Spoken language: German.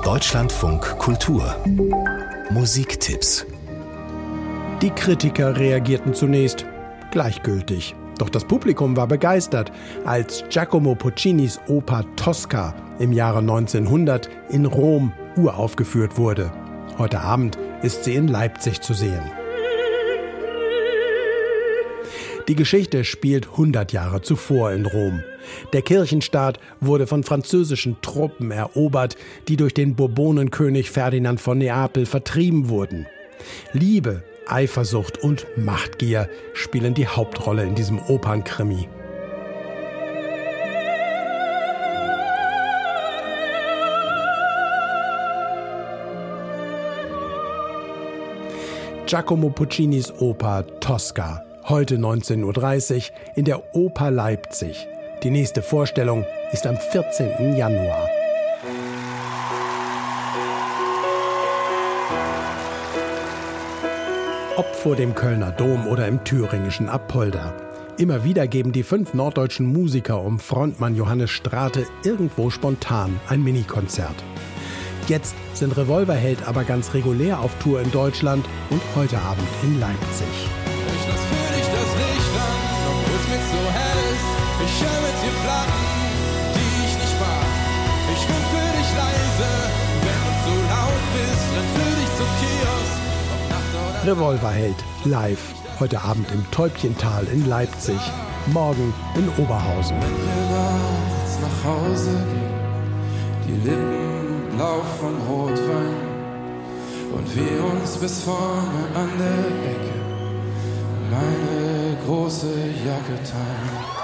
Deutschlandfunk Kultur Musiktipps. Die Kritiker reagierten zunächst gleichgültig. Doch das Publikum war begeistert, als Giacomo Puccinis Oper Tosca im Jahre 1900 in Rom uraufgeführt wurde. Heute Abend ist sie in Leipzig zu sehen. Die Geschichte spielt 100 Jahre zuvor in Rom. Der Kirchenstaat wurde von französischen Truppen erobert, die durch den Bourbonenkönig Ferdinand von Neapel vertrieben wurden. Liebe, Eifersucht und Machtgier spielen die Hauptrolle in diesem Opernkrimi. Giacomo Puccinis Oper Tosca. Heute 19:30 Uhr in der Oper Leipzig. Die nächste Vorstellung ist am 14. Januar. Ob vor dem Kölner Dom oder im thüringischen Apolda. Immer wieder geben die 5 norddeutschen Musiker um Frontmann Johannes Strate irgendwo spontan ein Minikonzert. Jetzt sind Revolverheld aber ganz regulär auf Tour in Deutschland und heute Abend in Leipzig. Ich lass für dich das Licht an, obwohl's mir so hell ist. Ich hör mit dir Platten, die ich nicht mag. Ich bin für dich leise, wenn du so laut bist, renn für dich zum Kiosk. Ob Nacht oder Revolverheld live, heute Abend im Täubchental in Leipzig, morgen in Oberhausen. wenn wir nachts nach Hause gehen, die Lippen blau vom Rotwein und wir uns bis vorne an der Ecke meine große Jacke teilen.